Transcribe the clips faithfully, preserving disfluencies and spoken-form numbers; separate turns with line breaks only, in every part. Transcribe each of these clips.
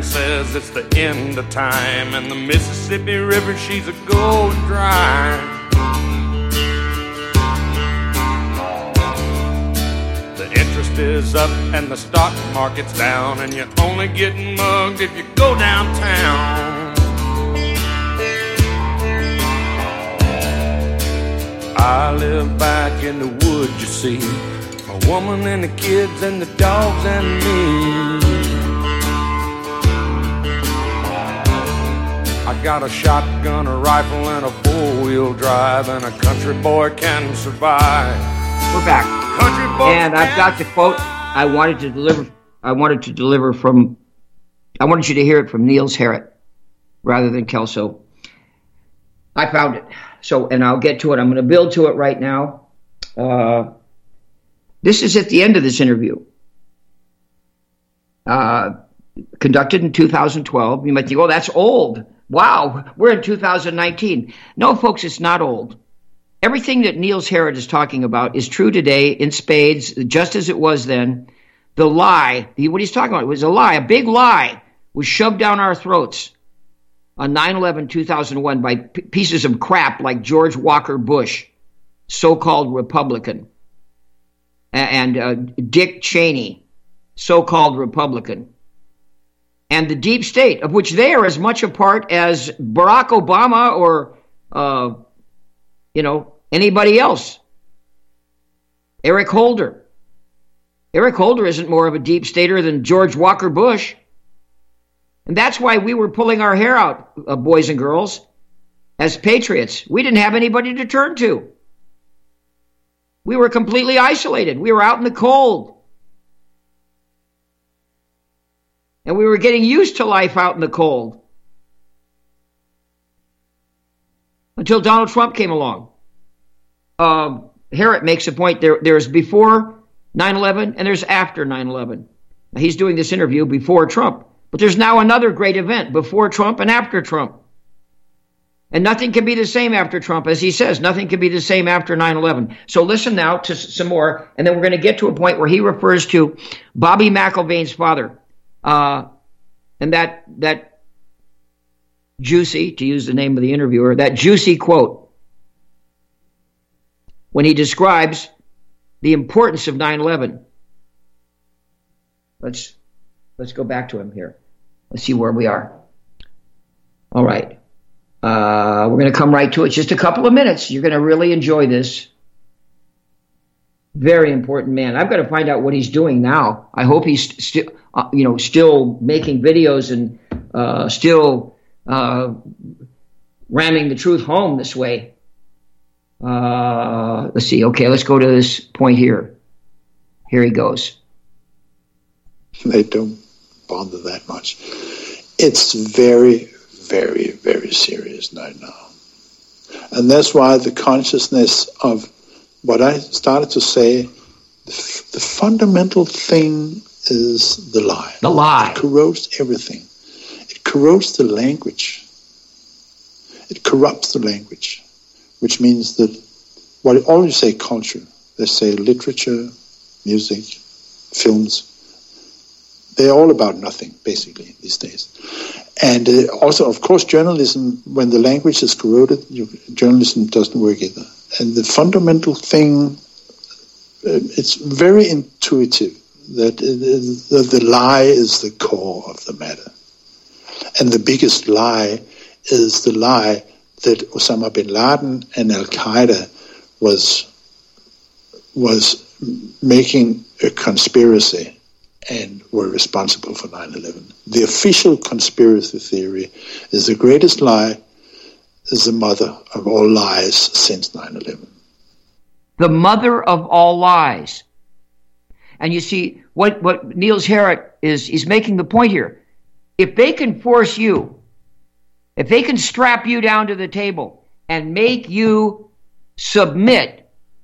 man says it's the end of time, and the Mississippi River, she's a going dry. The interest is up and the stock market's down, and you're only getting mugged if you go downtown. I live back in the woods, you see, a woman and the kids and the dogs and me. I got a shotgun, a rifle, and a four-wheel drive, and a country boy can survive.
We're back, country boy, and I've got the quote I wanted to deliver. I wanted to deliver from. I wanted you to hear it from Niels Harrit rather than Kelso. I found it. So, and I'll get to it. I'm going to build to it right now. Uh, this is at the end of this interview. Uh, conducted in two thousand twelve. You might think, oh, that's old. Wow, we're in two thousand nineteen. No, folks, it's not old. Everything that Niels Harrit is talking about is true today in spades, just as it was then. The lie, what he's talking about was a lie, a big lie, was shoved down our throats on nine eleven two thousand one by p- pieces of crap like George Walker Bush, so-called Republican, and uh, Dick Cheney, so-called Republican, and the deep state, of which they are as much a part as Barack Obama or, uh, you know, anybody else. Eric Holder. Eric Holder isn't more of a deep stater than George Walker Bush. And that's why we were pulling our hair out, uh, boys and girls, as patriots. We didn't have anybody to turn to. We were completely isolated. We were out in the cold. And we were getting used to life out in the cold. Until Donald Trump came along. Uh, Harrit makes a point. There, there's before nine eleven and there's after nine eleven. Now, he's doing this interview before Trump. But there's now another great event before Trump and after Trump. And nothing can be the same after Trump. As he says, nothing can be the same after nine eleven. So listen now to some more, and then we're going to get to a point where he refers to Bobby McIlvaine's father. Uh, and that that juicy, to use the name of the interviewer, that juicy quote, when he describes the importance of nine eleven. Let's let's go back to him here. Let's see where we are. All right. Uh, we're going to come right to it. Just a couple of minutes. You're going to really enjoy this. Very important man. I've got to find out what he's doing now. I hope he's still, uh, you know, still making videos and uh, still uh, ramming the truth home this way. Uh, let's see. Okay, let's go to this point here. Here he goes.
They don't bother that much. It's very, very, very serious right now. And that's why the consciousness of what I started to say, the, f- the fundamental thing is the lie.
The lie.
It corrodes everything. It corrodes the language. It corrupts the language, which means that what all you say culture, they say literature, music, films, they're all about nothing, basically, these days. And uh, also, of course, journalism, when the language is corroded, you, journalism doesn't work either. And the fundamental thing, uh, it's very intuitive that, it is, that the lie is the core of the matter. And the biggest lie is the lie that Osama bin Laden and Al-Qaeda was, was making a conspiracy and were responsible for nine eleven. The official conspiracy theory is the greatest lie, is the mother of all lies since nine eleven.
The mother of all lies. And you see, what, what Niels Harrit is, he's making the point here. If they can force you, if they can strap you down to the table and make you submit,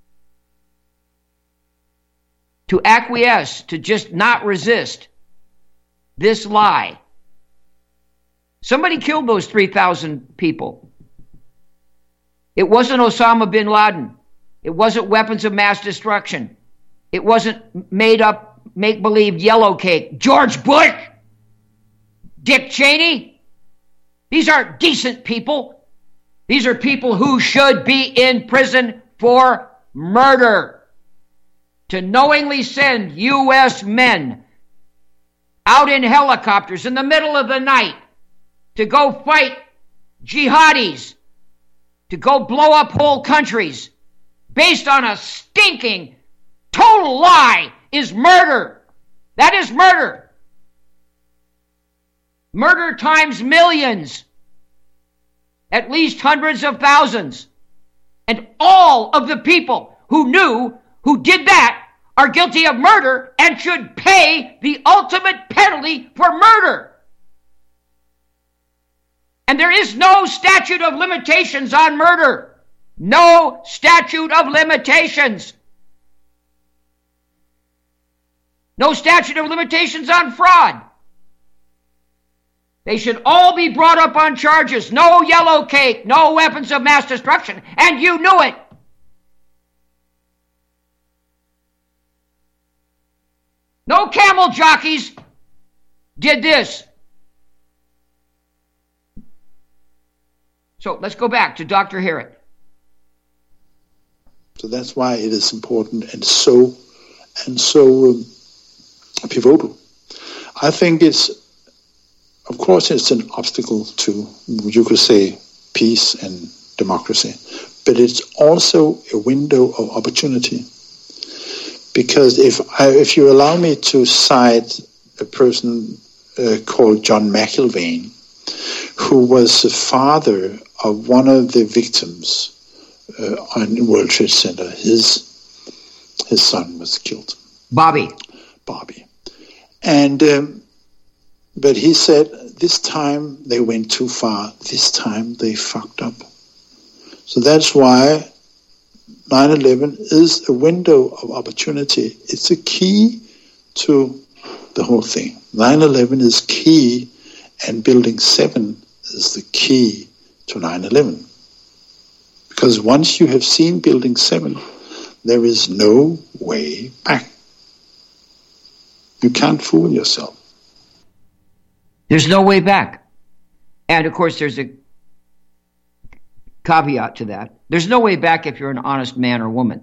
to acquiesce, to just not resist this lie. Somebody killed those three thousand people. It wasn't Osama bin Laden. It wasn't weapons of mass destruction. It wasn't made up, make-believe yellow cake. George Bush Dick Cheney. These aren't decent people. These are people who should be in prison for murder. To knowingly send U S men out in helicopters in the middle of the night to go fight jihadis, to go blow up whole countries based on a stinking total lie is murder. That is murder. Murder times millions, at least hundreds of thousands. And all of the people who knew, who did that, are guilty of murder and should pay the ultimate penalty for murder. And there is no statute of limitations on murder. No statute of limitations. No statute of limitations on fraud. They should all be brought up on charges. No yellow cake, no weapons of mass destruction. And you knew it. No camel jockeys did this. So let's go back to Doctor Herod.
So that's why it is important and so and so um, pivotal. I think it's, of course, it's an obstacle to, you could say, peace and democracy, but it's also a window of opportunity. Because if I, if you allow me to cite a person uh, called John McIlvaine, who was the father of one of the victims uh, on World Trade Center, his his son was killed.
Bobby.
Bobby. And um, but he said, this time they went too far. This time they fucked up. So that's why nine eleven is a window of opportunity. It's a key to the whole thing. nine eleven is key, and Building seven is the key to nine eleven. Because once you have seen Building seven, there is no way back. You can't fool yourself.
There's no way back. And of course, there's a caveat to that. There's no way back if you're an honest man or woman,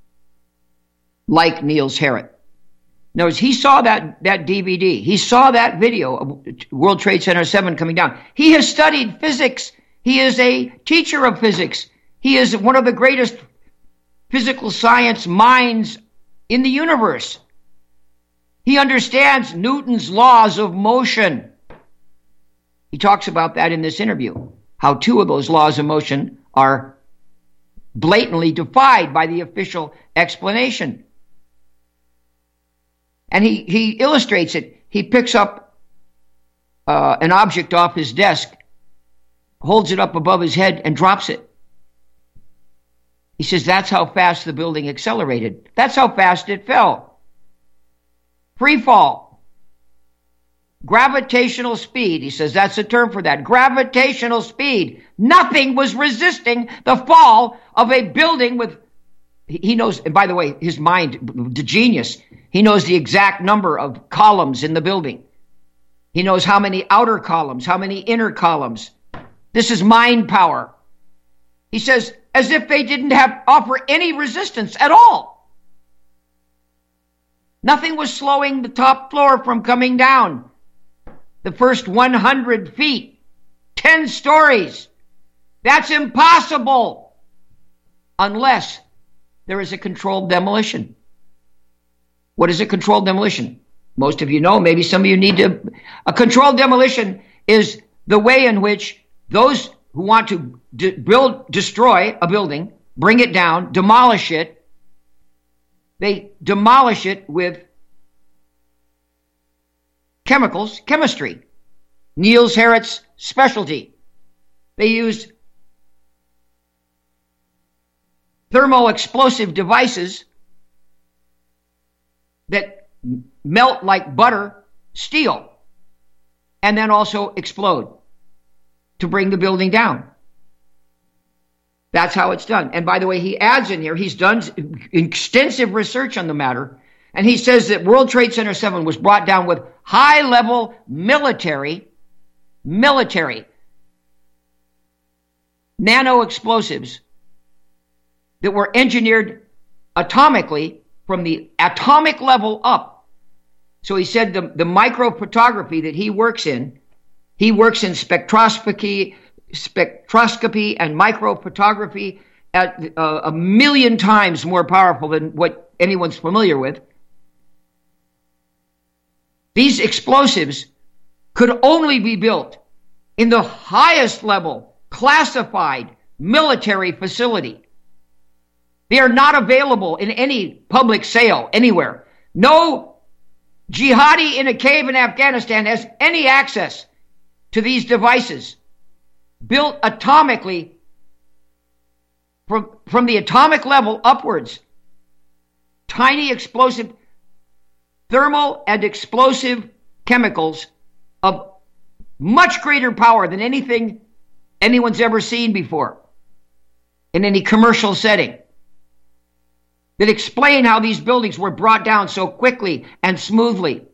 like Niels Harrit. Notice he saw that, that D V D. He saw that video of World Trade Center seven coming down. He has studied physics. He is a teacher of physics. He is one of the greatest physical science minds in the universe. He understands Newton's laws of motion. He talks about that in this interview, how two of those laws of motion are blatantly defied by the official explanation. And he, he illustrates it. He picks up uh, an object off his desk, holds it up above his head, and drops it. He says that's how fast the building accelerated. That's how fast it fell. Free fall. Gravitational speed. He says that's a term for that. Gravitational speed. Nothing was resisting the fall of a building with, he knows, and by the way, his mind, the genius, he knows the exact number of columns in the building. He knows how many outer columns, how many inner columns. This is mind power. He says, as if they didn't have offer any resistance at all. Nothing was slowing the top floor from coming down. The first one hundred feet, ten stories. That's impossible unless there is a controlled demolition. What is a controlled demolition? Most of you know, maybe some of you need to. A controlled demolition is the way in which those who want to de- build, destroy a building, bring it down, demolish it, they demolish it with chemicals, chemistry. Niels Harrit's specialty. They used thermo-explosive devices that melt like butter, steel, and then also explode to bring the building down. That's how it's done. And by the way, he adds in here, he's done extensive research on the matter, and he says that World Trade Center seven was brought down with high-level military military nano explosives that were engineered atomically from the atomic level up. So he said the, the microphotography that he works in, he works in spectroscopy, spectroscopy and microphotography at uh, a million times more powerful than what anyone's familiar with. These explosives could only be built in the highest level classified military facility. They are not available in any public sale anywhere. No jihadi in a cave in Afghanistan has any access to these devices built atomically from, from the atomic level upwards. Tiny explosive, thermal and explosive chemicals of much greater power than anything anyone's ever seen before in any commercial setting, that explain how these buildings were brought down so quickly and smoothly.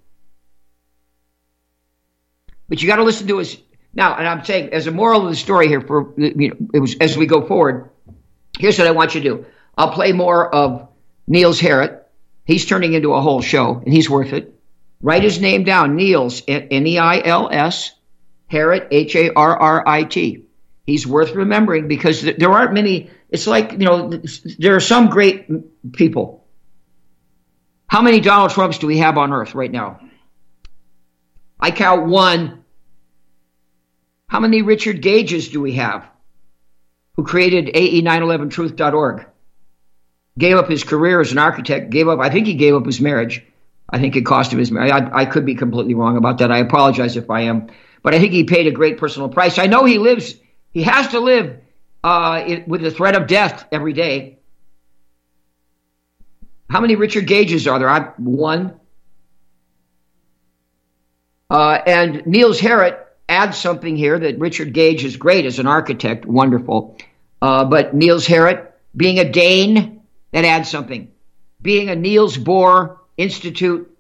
But you got to listen to us now. And I'm saying, as a moral of the story here, for you know, it was as we go forward. Here's what I want you to do. I'll play more of Niels Harrit. He's turning into a whole show, and he's worth it. Write his name down, Niels, N E I L S, Harrit, H A R R I T. He's worth remembering because there aren't many. It's like, you know, there are some great people. How many Donald Trumps do we have on earth right now? I count one. How many Richard Gages do we have who created A E nine eleven truth dot org? Gave up his career as an architect, gave up, I think he gave up his marriage. I think it cost him his marriage. I, I could be completely wrong about that. I apologize if I am. But I think he paid a great personal price. I know he lives, he has to live uh, it, with the threat of death every day. How many Richard Gages are there? I'm one. Uh, and Niels Harrit adds something here that Richard Gage is great as an architect, wonderful. Uh, but Niels Harrit, being a Dane, that adds something. Being a Niels Bohr Institute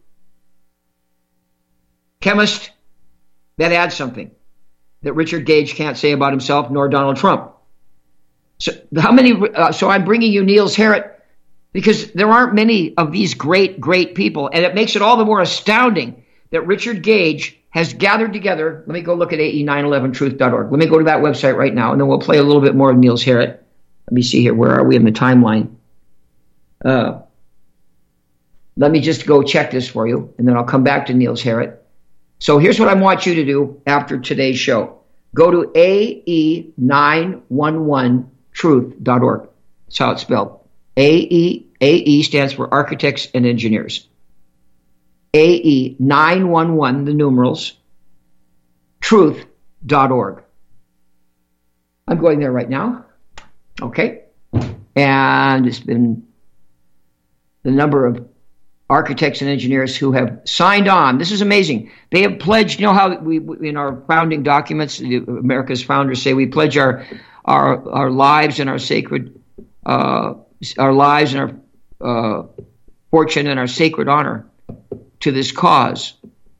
chemist, that adds something that Richard Gage can't say about himself, nor Donald Trump. So how many? Uh, so I'm bringing you Niels Harrit because there aren't many of these great, great people, and it makes it all the more astounding that Richard Gage has gathered together. Let me go look at A E nine eleven truth dot org. Let me go to that website right now, and then we'll play a little bit more of Niels Harrit. Let me see here. Where are we in the timeline? Uh, let me just go check this for you, and then I'll come back to Niels Harrit. So here's what I want you to do after today's show. Go to A E nine eleven truth dot org. That's how it's spelled. A E, A E stands for Architects and Engineers. A E nine eleven, the numerals, truth dot org. I'm going there right now. Okay. And it's been the number of architects and engineers who have signed on. This is amazing. They have pledged, you know how we, in our founding documents, America's founders say we pledge our our, our lives and our sacred, uh, our lives and our uh, fortune and our sacred honor to this cause.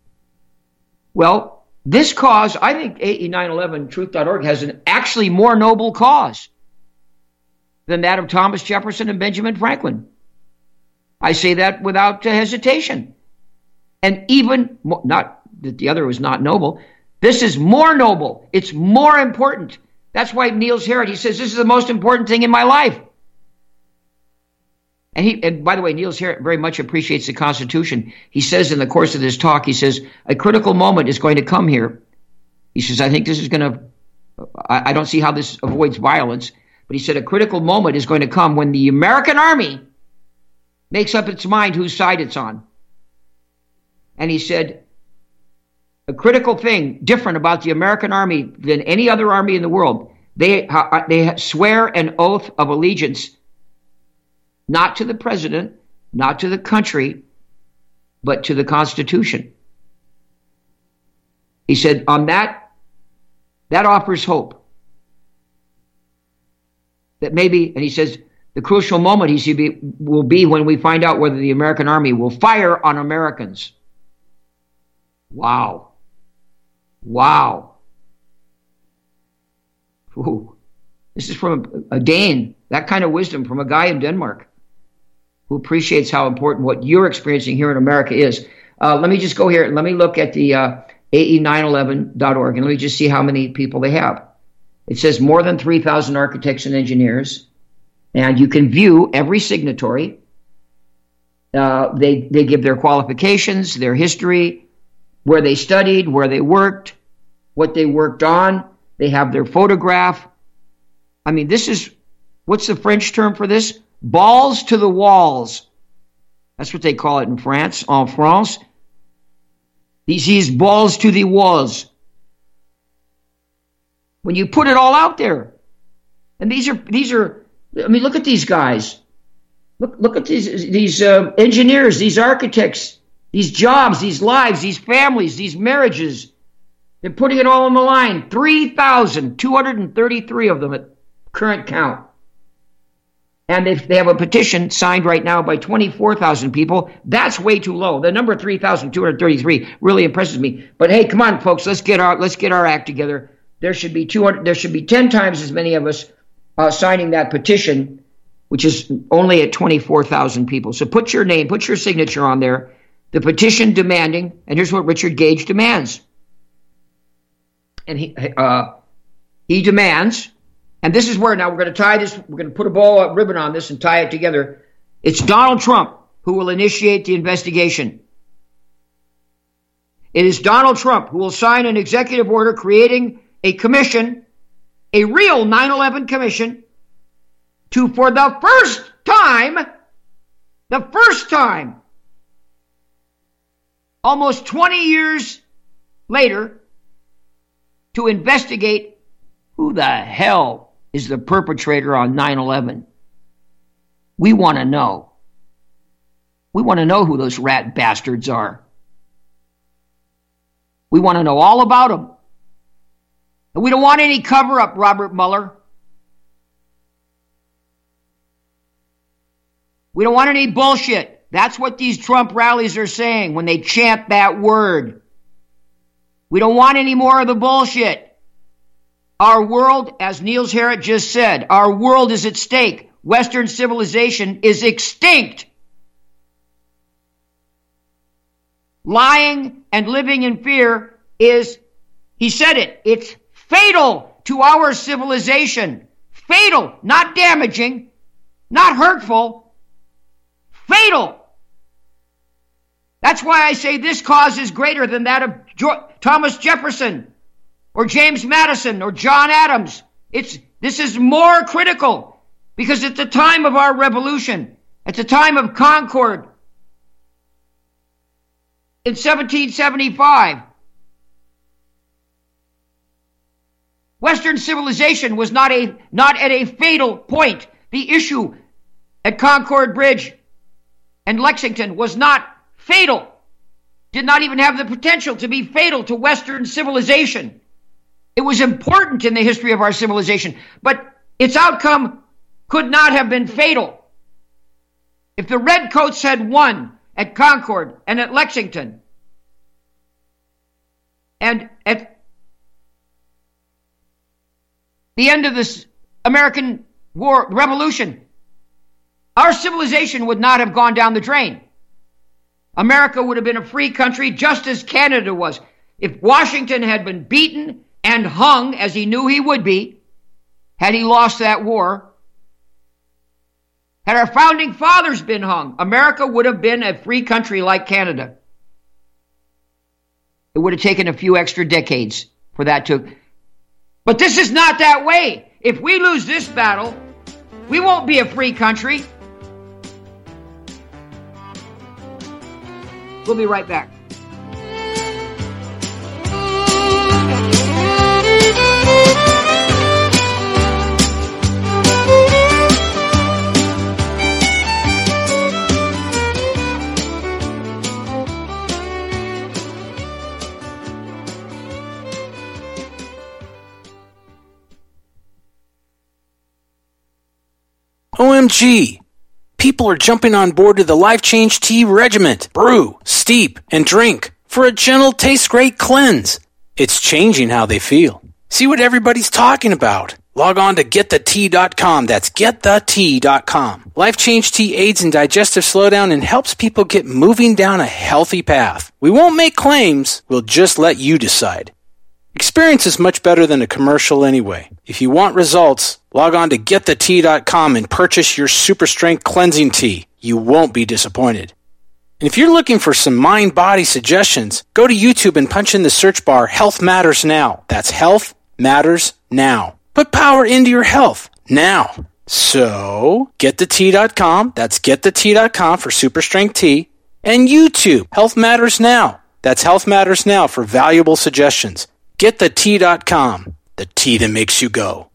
Well, this cause, I think A E nine eleven truth dot org has an actually more noble cause than that of Thomas Jefferson and Benjamin Franklin. I say that without hesitation. And even, more, not that the other was not noble, this is more noble. It's more important. That's why Niels Harrit, he says, this is the most important thing in my life. And he, and by the way, Niels Harrit very much appreciates the Constitution. He says in the course of this talk, he says, a critical moment is going to come here. He says, I think this is going to, I, I don't see how this avoids violence, but he said a critical moment is going to come when the American army makes up its mind whose side it's on. And he said, a critical thing different about the American army than any other army in the world, they, they swear an oath of allegiance not to the president, not to the country, but to the Constitution. He said, on that, that offers hope. That maybe, and he says, the crucial moment, he said, will be when we find out whether the American army will fire on Americans. Wow. Wow. Ooh, this is from a, a Dane, that kind of wisdom from a guy in Denmark who appreciates how important what you're experiencing here in America is. Uh, let me just go here. Let me look at the uh, A E nine eleven dot org and let me just see how many people they have. It says more than three thousand architects and engineers, and you can view every signatory. Uh, they, they give their qualifications, their history, where they studied, where they worked, what they worked on. They have their photograph. I mean, this is, what's the French term for this? Balls to the walls. That's what they call it in France, en France. These, these balls to the walls. When you put it all out there. And these are, these are, I mean, look at these guys. Look, look at these, these uh, engineers, these architects, these jobs, these lives, these families, these marriages. They're putting it all on the line. three thousand two hundred thirty-three of them at current count. And if they have a petition signed right now by twenty-four thousand people, that's way too low. The number three thousand two hundred thirty-three really impresses me. But hey, come on, folks, let's get our let's get our act together. There should be two hundred. There should be ten times as many of us uh, signing that petition, which is only at twenty-four thousand people. So put your name, put your signature on there. The petition demanding, and here's what Richard Gage demands. And he uh, he demands, and this is where now we're going to tie this, we're going to put a ball a ribbon on this and tie it together. It's Donald Trump who will initiate the investigation. It is Donald Trump who will sign an executive order creating a commission, a real nine eleven commission, to, for the first time, the first time, almost twenty years later, to investigate who the hell is the perpetrator on nine eleven. We want to know. We want to know who those rat bastards are. We want to know all about them. And we don't want any cover-up, Robert Mueller. We don't want any bullshit. That's what these Trump rallies are saying when they chant that word. We don't want any more of the bullshit. Our world, as Niels Harrit just said, our world is at stake. Western civilization is extinct. Lying and living in fear is, he said it, it's fatal to our civilization. Fatal, not damaging, not hurtful, fatal. That's why I say this cause is greater than that of jo- Thomas Jefferson or James Madison or John Adams. It's, this is more critical because at the time of our revolution, at the time of Concord in seventeen seventy-five, Western civilization was not a not at a fatal point. The issue at Concord Bridge and Lexington was not fatal. Did not even have the potential to be fatal to Western civilization. It was important in the history of our civilization, but its outcome could not have been fatal. If the Redcoats had won at Concord and at Lexington and at the end of this American war revolution, our civilization would not have gone down the drain. America would have been a free country just as Canada was. If Washington had been beaten and hung, as he knew he would be, had he lost that war, had our founding fathers been hung, America would have been a free country like Canada. It would have taken a few extra decades for that to... But this is not that way. If we lose this battle, we won't be a free country. We'll be right back.
O M G! People are jumping on board to the Life Change Tea Regiment. Brew, steep, and drink for a gentle, taste great cleanse. It's changing how they feel. See what everybody's talking about. Log on to get the tea dot com. That's get the tea dot com. Life Change Tea aids in digestive slowdown and helps people get moving down a healthy path. We won't make claims. We'll just let you decide. Experience is much better than a commercial anyway. If you want results, log on to get the tea dot com and purchase your Super Strength Cleansing Tea. You won't be disappointed. And if you're looking for some mind-body suggestions, go to YouTube and punch in the search bar Health Matters Now. That's Health Matters Now. Put power into your health now. So, get the tea dot com. That's get the tea dot com for Super Strength Tea. And YouTube, Health Matters Now. That's Health Matters Now for valuable suggestions. get the tea dot com. The tea that makes you go.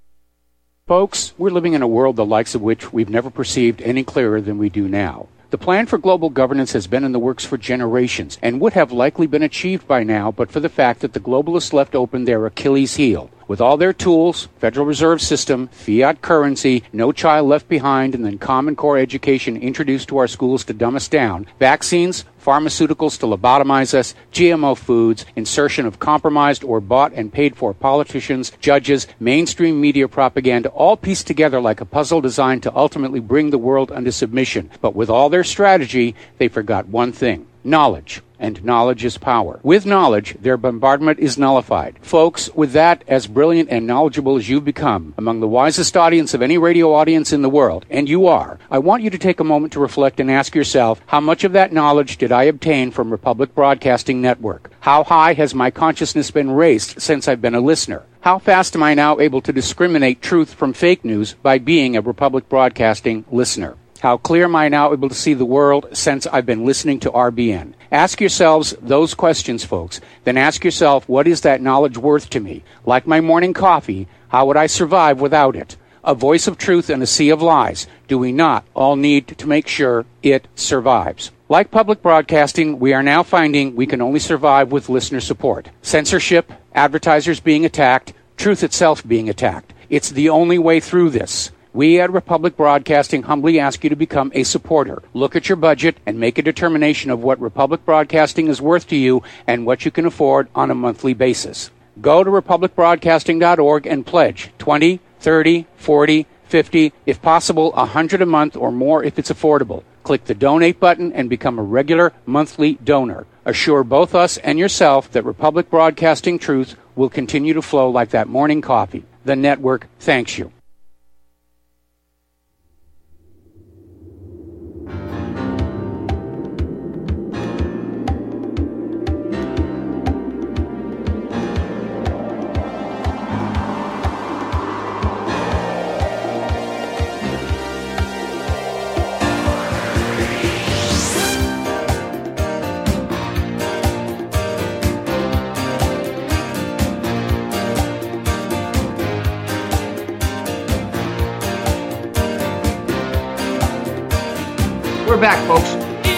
Folks, we're living in a world the likes of which we've never perceived any clearer than we do now. The plan for global governance has been in the works for generations and would have likely been achieved by now but for the fact that the globalists left open their Achilles heel. With all their tools, Federal Reserve System, fiat currency, no child left behind, and then Common Core education introduced to our schools to dumb us down, vaccines, pharmaceuticals to lobotomize us, G M O foods, insertion of compromised or bought and paid for politicians, judges, mainstream media propaganda, all pieced together like a puzzle designed to ultimately bring the world under submission. But with all their strategy, they forgot one thing: knowledge. And knowledge is power. With knowledge, their bombardment is nullified. Folks, with that, as brilliant and knowledgeable as you've become, among the wisest audience of any radio audience in the world, and you are, I want you to take a moment to reflect and ask yourself, how much of that knowledge did I obtain from Republic Broadcasting Network? How high has my consciousness been raised since I've been a listener? How fast am I now able to discriminate truth from fake news by being a Republic Broadcasting listener? How clear am I now able to see the world since I've been listening to R B N? Ask yourselves those questions, folks. Then ask yourself, what is that knowledge worth to me? Like my morning coffee, how would I survive without it? A voice of truth in a sea of lies. Do we not all need to make sure it survives? Like public broadcasting, we are now finding we can only survive with listener support. Censorship, advertisers being attacked, truth itself being attacked. It's the only way through this. We at Republic Broadcasting humbly ask you to become a supporter. Look at your budget and make a determination of what Republic Broadcasting is worth to you and what you can afford on a monthly basis. Go to republic broadcasting dot org and pledge twenty, thirty, forty, fifty, if possible one hundred a month or more if it's affordable. Click the donate button and become a regular monthly donor. Assure both us and yourself that Republic Broadcasting truth will continue to flow like that morning coffee. The network thanks you.
We're back, folks.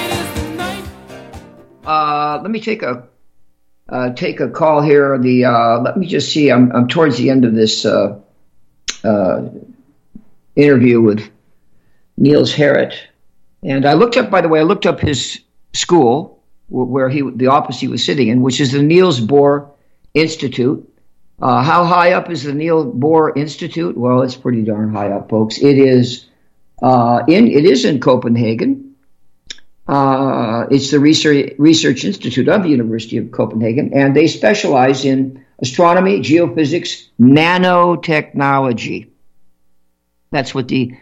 Uh, let me take a uh, take a call here. The uh, let me just see. I'm I'm towards the end of this uh, uh, interview with Niels Harrit, and I looked up. By the way, I looked up his school where he the office he was sitting in, which is the Niels Bohr Institute. Uh, how high up is the Niels Bohr Institute? Well, it's pretty darn high up, folks. It is. Uh, in it is in Copenhagen. Uh, it's the research research institute of the University of Copenhagen, and they specialize in astronomy, geophysics, nanotechnology. That's what the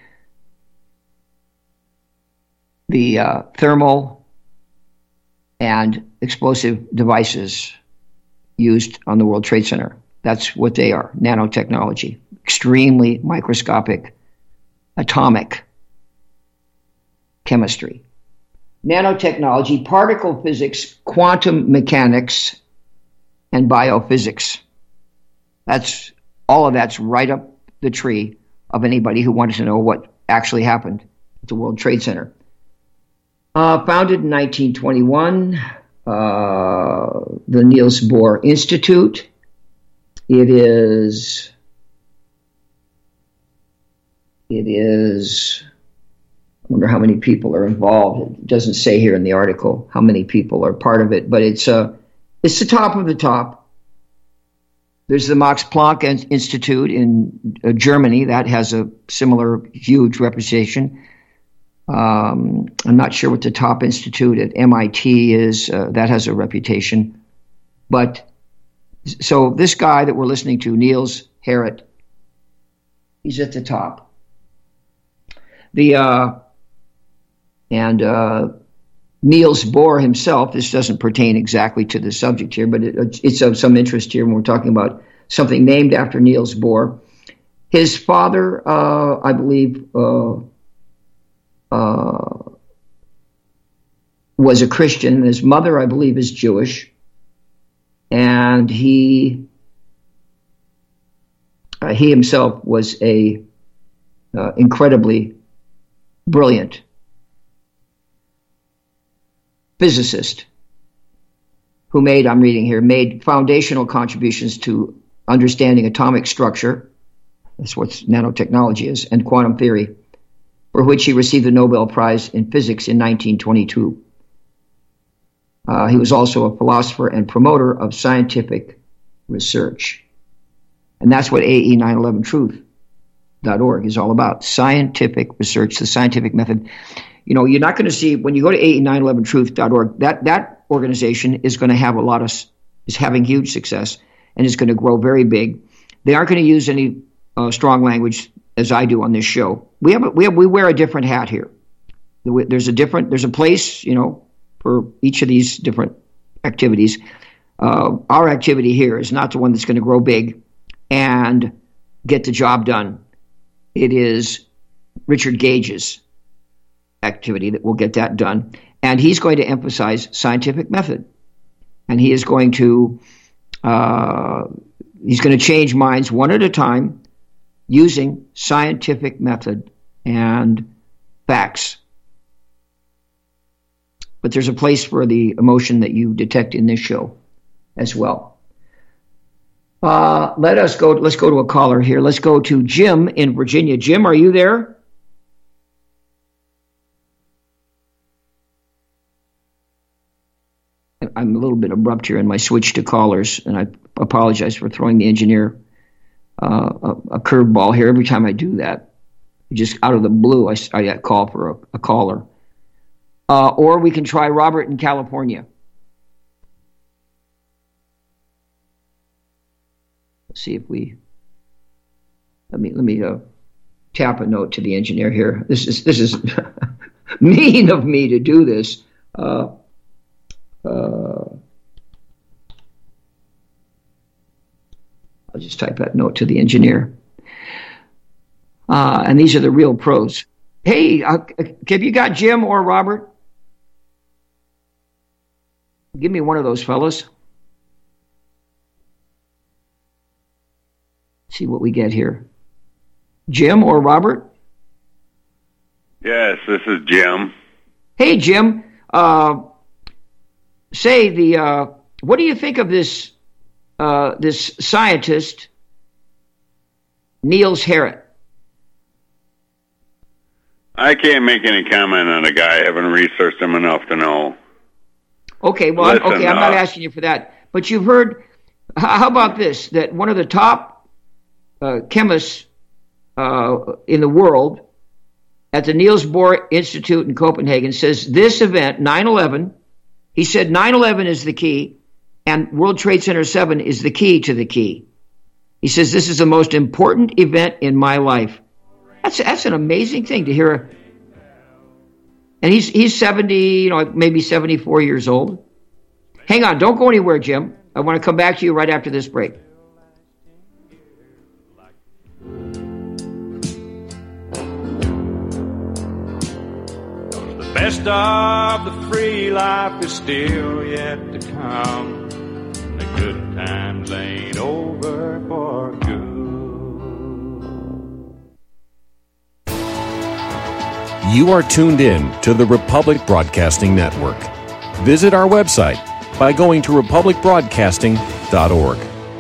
the uh, thermal and explosive devices used on the World Trade Center. That's what they are, nanotechnology, extremely microscopic, atomic chemistry, nanotechnology, particle physics, quantum mechanics, and biophysics. That's all of that's right up the tree of anybody who wanted to know what actually happened at the World Trade Center. Uh, founded in nineteen twenty-one, uh, the Niels Bohr Institute. It is. It is. I wonder how many people are involved. It doesn't say here in the article how many people are part of it, but it's uh, it's the top of the top. There's the Max Planck Institute in uh, Germany. That has a similar huge reputation. Um, I'm not sure what the top institute at M I T is. Uh, that has a reputation. But so this guy that we're listening to, Niels Harrit, he's at the top. The uh, and uh, Niels Bohr himself, this doesn't pertain exactly to the subject here, but it, it's of some interest here when we're talking about something named after Niels Bohr. His father, uh, I believe, uh, uh, was a Christian. His mother, I believe, is Jewish. And he uh, he himself was a uh, incredibly brilliant physicist who made, I'm reading here, made foundational contributions to understanding atomic structure, that's what nanotechnology is, and quantum theory, for which he received the Nobel Prize in Physics in nineteen twenty-two. Uh, he was also a philosopher and promoter of scientific research. And that's what A E nine eleven truth dot org is all about, scientific research, the scientific method. You know, you're not going to see, when you go to A E nine eleven truth dot org, that, that organization is going to have a lot of, is having huge success and is going to grow very big. They aren't going to use any uh, strong language as I do on this show. We have, a, we have, we wear a different hat here. There's a different, there's a place, you know, for each of these different activities. Uh, our activity here is not the one that's going to grow big and get the job done. It is Richard Gage's activity that will get that done. And he's going to emphasize scientific method. And he is going to, uh, he's going to change minds one at a time using scientific method and facts. But there's a place for the emotion that you detect in this show as well. Uh, let us go. Let's go to a caller here. Let's go to Jim in Virginia. Jim, are you there? I'm a little bit abrupt here in my switch to callers, and I apologize for throwing the engineer uh, a, a curveball here every time I do that. Just out of the blue, I, I call for a, a caller. Uh, or we can try Robert in California. Let's see if we. Let me let me uh, tap a note to the engineer here. This is this is mean of me to do this. Uh, uh, I'll just type that note to the engineer. Uh, and these are the real pros. Hey, uh, have you got Jim or Robert? Give me one of those fellas. See what we get here. Jim or Robert?
Yes, this is Jim.
Hey, Jim. Uh, say the. Uh, what do you think of this? Uh, this scientist, Niels Harrit.
I can't make any comment on a guy. I haven't researched him enough to know.
Okay, well,
Listen,
okay, I'm not
uh,
asking you for that. But you've heard, how about this, that one of the top uh, chemists uh, in the world at the Niels Bohr Institute in Copenhagen says this event, nine eleven, he said nine eleven is the key, and World Trade Center seven is the key to the key. He says this is the most important event in my life. That's that's an amazing thing to hear. And he's he's seventy, you know, maybe seventy-four years old. Hang on, don't go anywhere, Jim. I want to come back to you right after this break.
The best of the free life is still yet to come. The good times ain't over for good.
You are tuned in to the Republic Broadcasting Network. Visit our website by going to republic broadcasting dot org.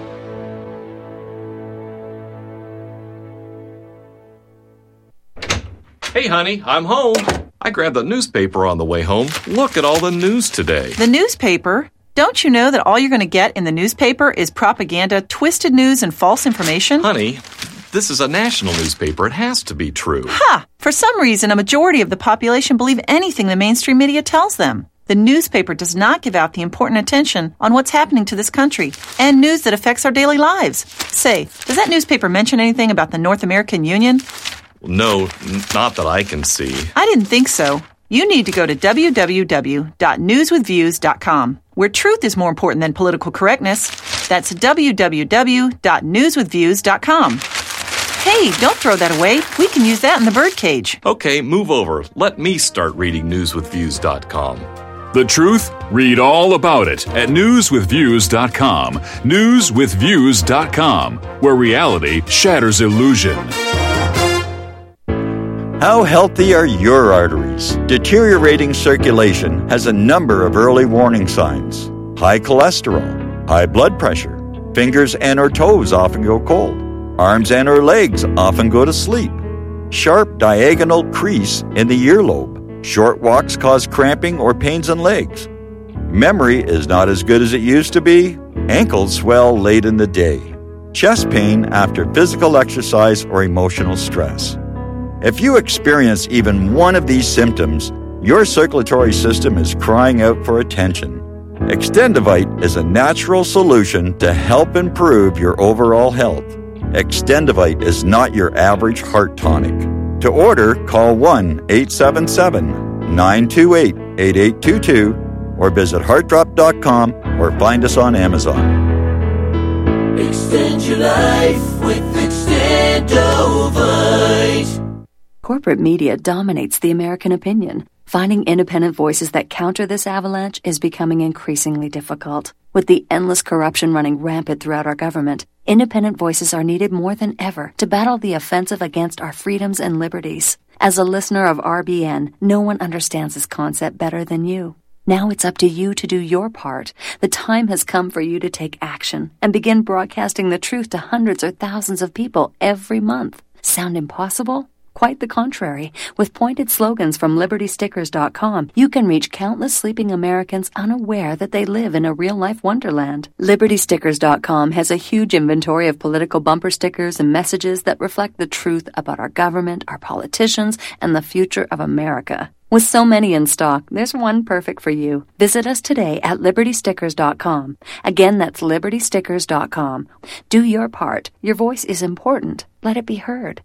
Hey, honey, I'm home. I grabbed the newspaper on the way home. Look at all the news today.
The newspaper?
Don't you know that all you're going to get in the newspaper is propaganda, twisted news, and false information?
Honey, this is a national newspaper. It has to be true.
Ha! For some reason, a majority of the population believe anything the mainstream media tells them. The newspaper does not give out the important attention on what's happening to this country and news that affects our daily lives. Say, does that newspaper mention anything about the North American Union?
No, n- not that I can see.
I didn't think so. You need to go to w w w dot news with views dot com, where truth is more important than political correctness. That's w w w dot news with views dot com. Hey, don't throw that away. We can use that in the birdcage.
Okay, move over. Let me start reading news with views dot com.
The truth? Read all about it at news with views dot com. news with views dot com, where reality shatters illusion.
How healthy are your arteries? Deteriorating circulation has a number of early warning signs. High cholesterol, high blood pressure, fingers and or toes often go cold, arms and or legs often go to sleep, sharp diagonal crease in the earlobe, short walks cause cramping or pains in legs, memory is not as good as it used to be, ankles swell late in the day, chest pain after physical exercise or emotional stress. If you experience even one of these symptoms, your circulatory system is crying out for attention. Extendivite is a natural solution to help improve your overall health. Extendivite is not your average heart tonic. To order, call one eight seven seven, nine two eight, eight eight two two or visit heart drop dot com or find us on Amazon.
Extend your life with Extendovite.
Corporate media dominates the American opinion. Finding independent voices that counter this avalanche is becoming increasingly difficult. With the endless corruption running rampant throughout our government, independent voices are needed more than ever to battle the offensive against our freedoms and liberties. As a listener of R B N, no one understands this concept better than you. Now it's up to you to do your part. The time has come for you to take action and begin broadcasting the truth to hundreds or thousands of people every month. Sound impossible? Quite the contrary. With pointed slogans from liberty stickers dot com, you can reach countless sleeping Americans unaware that they live in a real-life wonderland. liberty stickers dot com has a huge inventory of political bumper stickers and messages that reflect the truth about our government, our politicians, and the future of America. With so many in stock, there's one perfect for you. Visit us today at liberty stickers dot com. Again, that's liberty stickers dot com. Do your part. Your voice is important. Let it be heard.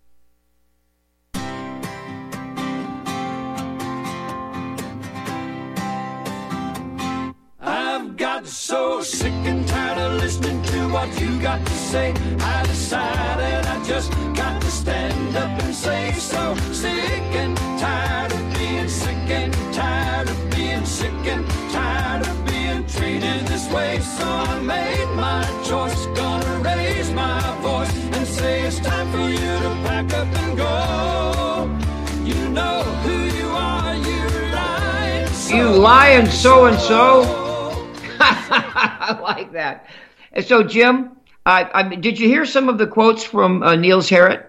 I've got so sick and tired of listening to what you got to say. I decided I just got to stand up and say so. Sick and tired of being sick and tired of being sick and tired of being treated this way. So I made my choice, gonna raise my voice and say it's time for you to pack up and go. You know who you are, you lying so
You lying so-and-so. I like that. And so, Jim, uh, I, did you hear some of the quotes from uh, Niels Harrit?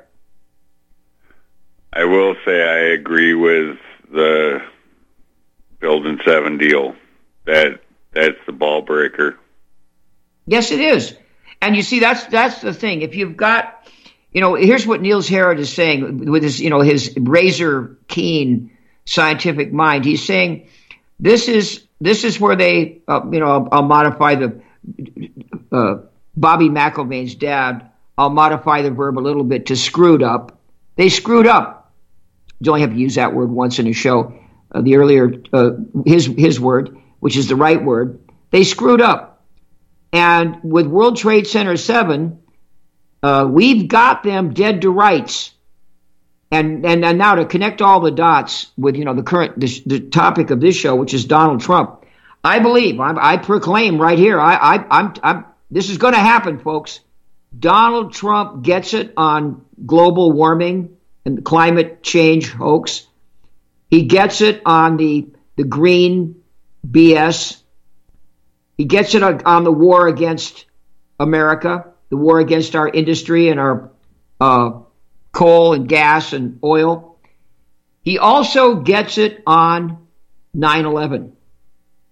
I will say I agree with the Building seven deal. That that's the ball breaker.
Yes, it is. And you see, that's that's the thing. If you've got, you know, here's what Niels Harrit is saying with his, you know, his razor keen scientific mind. He's saying this is this is where they, uh, you know, I'll, I'll modify the uh, Bobby McIlvaine's dad. I'll modify the verb a little bit to screwed up. They screwed up. You only have to use that word once in a show. Uh, the earlier uh, his his word, which is the right word. They screwed up. And with World Trade Center seven, uh, we've got them dead to rights. And, and and now to connect all the dots with, you know, the current the, the topic of this show, which is Donald Trump, I believe I, I proclaim right here, I, I I'm I'm this is going to happen, folks. Donald Trump gets it on global warming and climate change hoax. He gets it on the the green B S. He gets it on, on the war against America, the war against our industry and our uh, coal and gas and oil. He also gets it on nine eleven.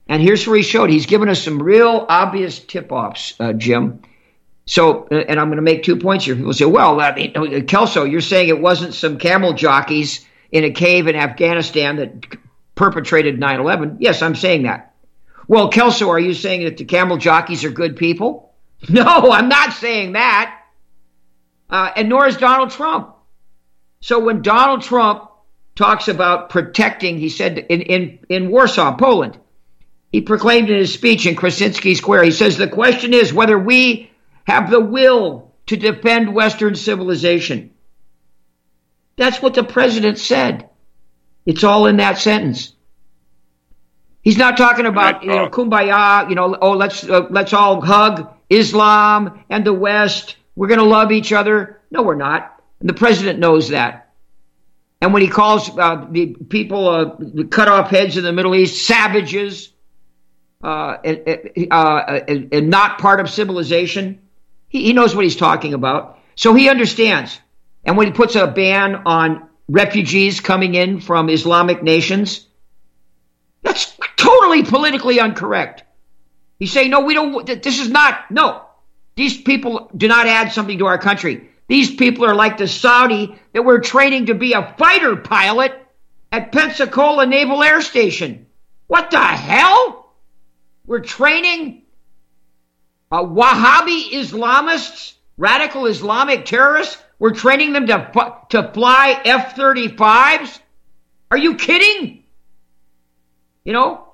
And here's where he showed. He's given us some real obvious tip-offs, uh, Jim. So, and I'm going to make two points here. People say, well, I mean, Kelso, you're saying it wasn't some camel jockeys in a cave in Afghanistan that perpetrated nine eleven. Yes, I'm saying that. Well, Kelso, are you saying that the camel jockeys are good people? No, I'm not saying that. Uh, and nor is Donald Trump. So when Donald Trump talks about protecting, he said in, in, in Warsaw, Poland, he proclaimed in his speech in Krasinski Square, he says, the question is whether we have the will to defend Western civilization. That's what the president said. It's all in that sentence. He's not talking about, you know, kumbaya, you know, oh, let's uh, let's all hug Islam and the West. We're going to love each other. No, we're not. And the president knows that. And when he calls uh, the people, uh, the cut off heads in the Middle East, savages, uh, and, uh, and, and not part of civilization, he, he knows what he's talking about. So he understands. And when he puts a ban on refugees coming in from Islamic nations, that's totally politically incorrect. He's saying, no, we don't, this is not, no. These people do not add something to our country. These people are like the Saudi that we're training to be a fighter pilot at Pensacola Naval Air Station. What the hell? We're training uh, Wahhabi Islamists, radical Islamic terrorists. We're training them to, to fly F thirty-fives. Are you kidding? You know?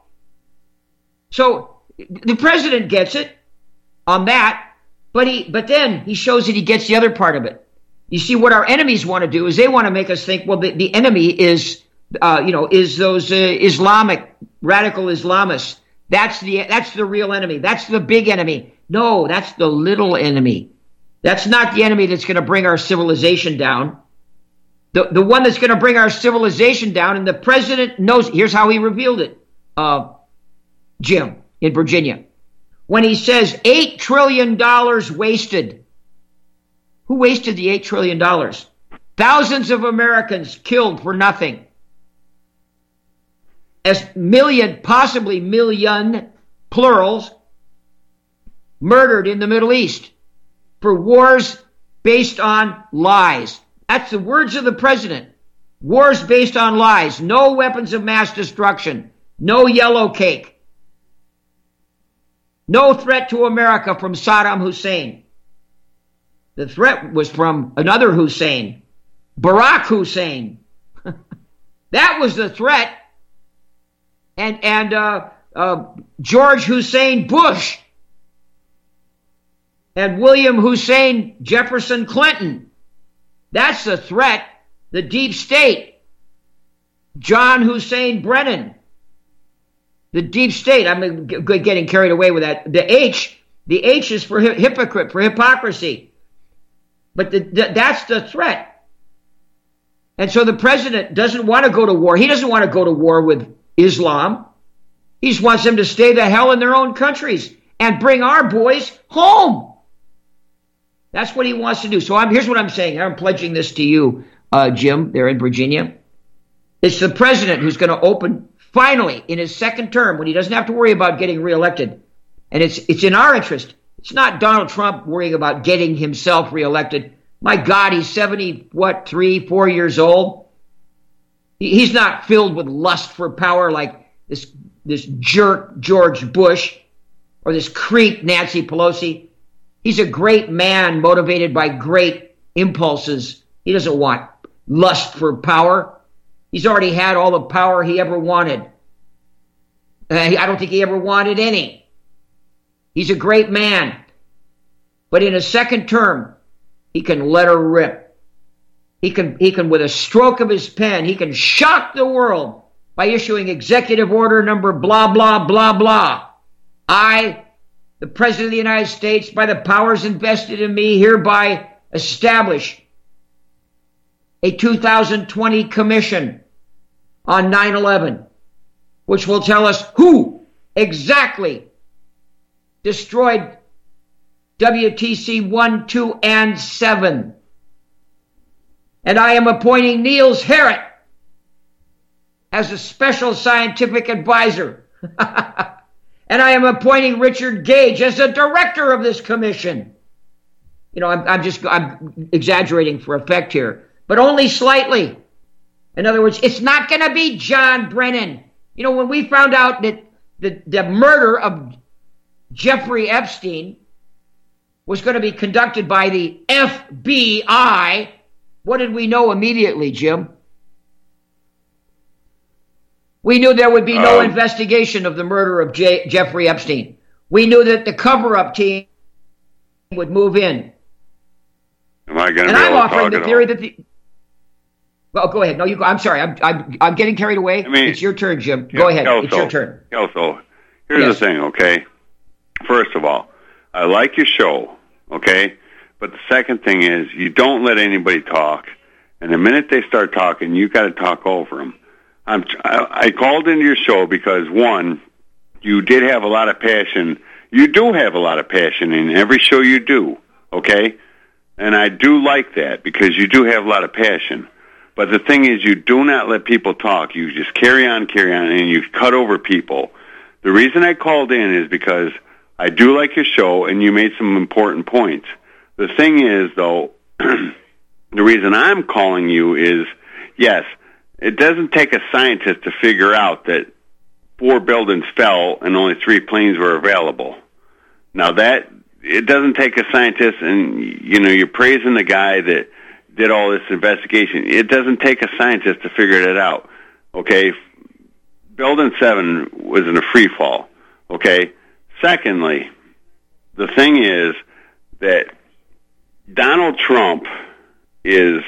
So the president gets it on that. But he, but then he shows that he gets the other part of it. You see, what our enemies want to do is they want to make us think, well, the, the enemy is, uh, you know, is those uh, Islamic radical Islamists. That's the that's the real enemy. That's the big enemy. No, that's the little enemy. That's not the enemy that's going to bring our civilization down. The the one that's going to bring our civilization down, and the president knows. Here's how he revealed it, uh, Jim, in Virginia. When he says eight trillion dollars wasted. Who wasted the eight trillion dollars? Thousands of Americans killed for nothing. As million, possibly million, plurals, murdered in the Middle East for wars based on lies. That's the words of the president. Wars based on lies. No weapons of mass destruction. No yellow cake. No threat to America from Saddam Hussein. The threat was from another Hussein, Barack Hussein. That was the threat. And and uh, uh, George Hussein Bush and William Hussein Jefferson Clinton. That's the threat. The deep state. John Hussein Brennan. The deep state. I'm getting carried away with that. The H, the H is for hypocrite, for hypocrisy. But the, the, that's the threat. And so the president doesn't want to go to war. He doesn't want to go to war with Islam. He just wants them to stay the hell in their own countries and bring our boys home. That's what he wants to do. So I'm, here's what I'm saying. I'm pledging this to you, uh, Jim, there in Virginia. It's the president who's going to open, finally, in his second term, when he doesn't have to worry about getting reelected. And it's it's in our interest. It's not Donald Trump worrying about getting himself reelected. My God, he's seventy, what, three, four years old. He, he's not filled with lust for power like this, this jerk George Bush or this creep Nancy Pelosi. He's a great man motivated by great impulses. He doesn't want lust for power. He's already had all the power he ever wanted. Uh, I don't think he ever wanted any. He's a great man. But in a second term, he can let her rip. He can, he can, with a stroke of his pen, he can shock the world by issuing executive order number blah, blah, blah, blah. I, the President of the United States, by the powers invested in me, hereby establish a two thousand twenty commission on nine eleven, which will tell us who exactly destroyed W T C one, two, and seven. And I am appointing Niels Harrit as a special scientific advisor. And I am appointing Richard Gage as the director of this commission. You know, I'm, I'm just I'm exaggerating for effect here, but only slightly. In other words, it's not going to be John Brennan. You know, when we found out that the, the murder of Jeffrey Epstein was going to be conducted by the F B I, what did we know immediately, Jim? We knew there would be no um, investigation of the murder of J- Jeffrey Epstein. We knew that the cover-up team would move in.
Am I going to
and
be
I'm
able
offering
to
the theory that the... Well, go ahead. No, you go. I'm sorry. I'm, I'm, I'm getting carried away. I mean, it's your turn, Jim. Go ahead.
Kelso,
it's your turn.
Kelso, here's
yes.
the thing, okay? First of all, I like your show, okay? But the second thing is you don't let anybody talk. And the minute they start talking, you got to talk over them. I'm, I, I called into your show because, one, you did have a lot of passion. You do have a lot of passion in every show you do, okay? And I do like that because you do have a lot of passion. But the thing is, you do not let people talk. You just carry on, carry on, and you cut over people. The reason I called in is because I do like your show, and you made some important points. The thing is, though, the reason I'm calling you is, yes, it doesn't take a scientist to figure out that four buildings fell and only three planes were available. Now that, it doesn't take a scientist, and, you know, you're praising the guy that did all this investigation. It doesn't take a scientist to figure that out, okay? Building seven was in a free fall, okay? Secondly, the thing is that Donald Trump is...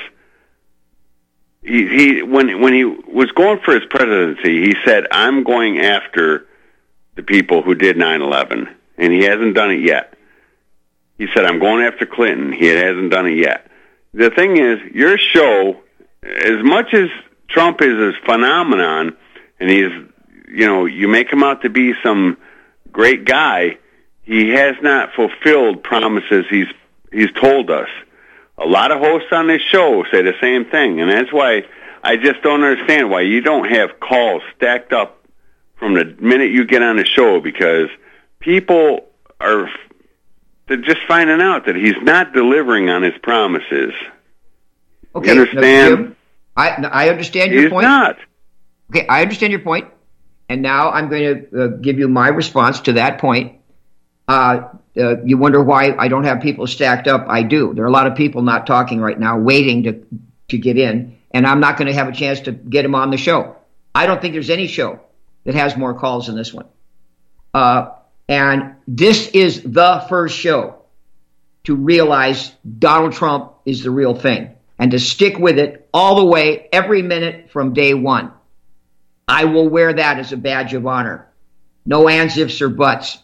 He, he when when he was going for his presidency, he said, "I'm going after the people who did nine eleven," and he hasn't done it yet. He said, "I'm going after Clinton." He hasn't done it yet. The thing is, your show, as much as Trump is a phenomenon, and he's, you know, you make him out to be some great guy, he has not fulfilled promises he's he's told us. A lot of hosts on this show say the same thing, and that's why I just don't understand why you don't have calls stacked up from the minute you get on the show, because people are they're just finding out that he's not delivering on his promises.
Okay,
you understand?
Jim, I, I understand your
he's
point.
Not.
Okay, I understand your point, and now I'm going to uh, give you my response to that point. Uh, uh, you wonder why I don't have people stacked up. I do. There are a lot of people not talking right now, waiting to to get in, and I'm not going to have a chance to get them on the show. I don't think there's any show that has more calls than this one. Uh, and this is the first show to realize Donald Trump is the real thing and to stick with it all the way, every minute from day one. I will wear that as a badge of honor. No ands, ifs, or buts.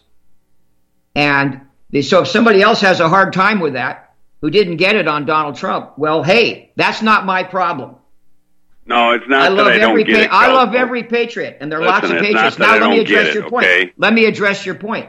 And they, so if somebody else has a hard time with that, who didn't get it on Donald Trump, well, hey, that's not my problem.
No, it's not.
I love
that I
every
don't get it,
I love
Kelso.
every patriot, and there are
Listen,
lots of
it's
patriots.
not that
Now
I
let me
don't get
address
it,
your point.
okay?
Let me address your point.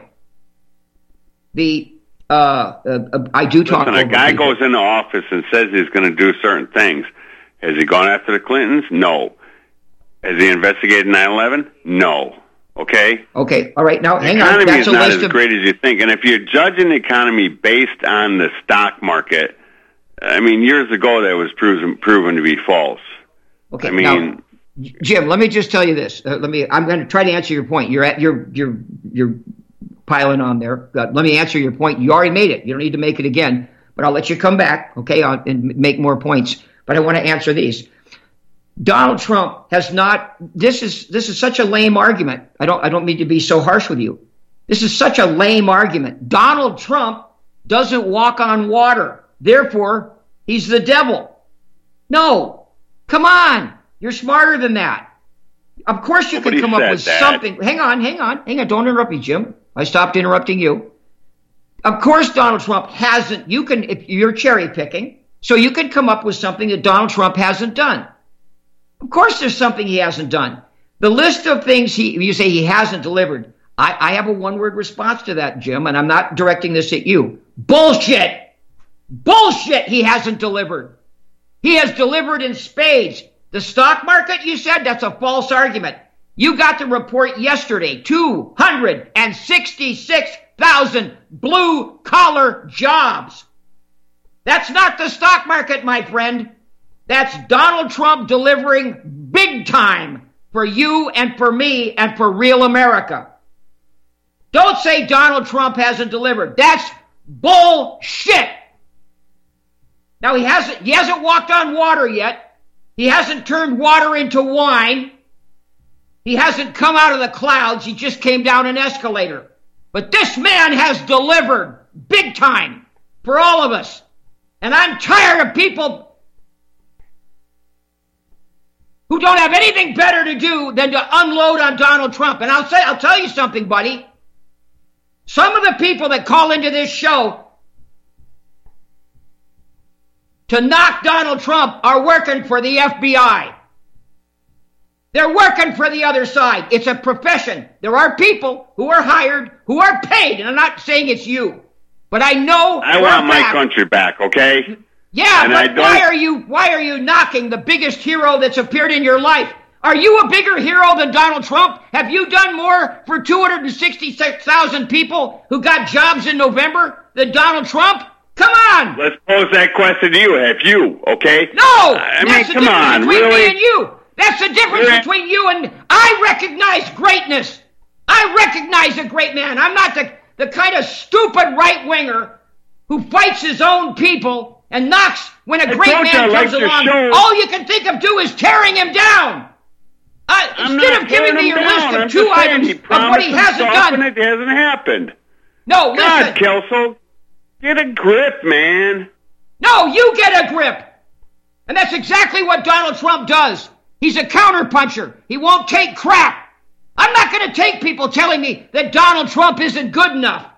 The uh, uh, I do talk.
Listen, a
over
guy
people.
goes into office and says he's going to do certain things. Has he gone after the Clintons? No. Has he investigated nine eleven? No. Okay?
Okay, all right. Now,
the
hang on.
economy
That's
is
a
not
list
as
of...
great as you think. And if you're judging the economy based on the stock market, I mean, years ago that was proven, proven to be false.
Okay,
I mean...
Now, Jim, let me just tell you this. Uh, let me. I'm going to try to answer your point. You're at you're you're you're piling on there. Uh, let me answer your point. You already made it. You don't need to make it again. But I'll let you come back, okay, on, and make more points. But I want to answer these. Donald Trump has not. This is this is such a lame argument. I don't I don't mean to be so harsh with you. This is such a lame argument. Donald Trump doesn't walk on water. Therefore, he's the devil. No, come on. You're smarter than that. Of course you
Nobody
can come up with
that.
something. Hang on, hang on, hang on. Don't interrupt me, Jim. I stopped interrupting you. Of course Donald Trump hasn't. You can, if you're cherry picking, so you can come up with something that Donald Trump hasn't done. Of course there's something he hasn't done. The list of things he, you say he hasn't delivered. I, I have a one-word response to that, Jim, and I'm not directing this at you. Bullshit! Bullshit he hasn't delivered. He has delivered in spades. The stock market, you said, that's a false argument. You got the report yesterday, two hundred sixty-six thousand blue-collar jobs. That's not the stock market, my friend. That's Donald Trump delivering big time for you and for me and for real America. Don't say Donald Trump hasn't delivered. That's bullshit. Now, he hasn't, he hasn't walked on water yet. He hasn't turned water into wine. He hasn't come out of the clouds. He just came down an escalator. But this man has delivered big time for all of us. And I'm tired of people who don't have anything better to do than to unload on Donald Trump. And I'll say, I'll tell you something, buddy. Some of the people that call into this show to knock Donald Trump are working for the F B I. They're working for the other side. It's a profession. There are people who are hired, who are paid, and I'm not saying it's you, but I know.
I want my country back, okay?
Yeah,
and
but why are you why are you knocking the biggest hero that's appeared in your life? Are you a bigger hero than Donald Trump? Have you done more for two hundred sixty-six thousand people who got jobs in November than Donald Trump? Come on!
Let's pose that question to you. Have you, okay?
No!
I mean,
that's the
come
difference
on,
between
really?
me and you. That's the difference
You're...
between you and... I recognize greatness. I recognize a great man. I'm not the, the kind of stupid right-winger who fights his own people and knocks when a
I
great man
I
comes
like
along.
show.
All you can think of do is tearing him down. Uh, instead of giving me your list of
I'm
two items of what he hasn't done.
And it hasn't happened.
No,
God,
listen.
Kelso, get a grip, man.
No, you get a grip. And that's exactly what Donald Trump does. He's a counterpuncher. He won't take crap. I'm not going to take people telling me that Donald Trump isn't good enough.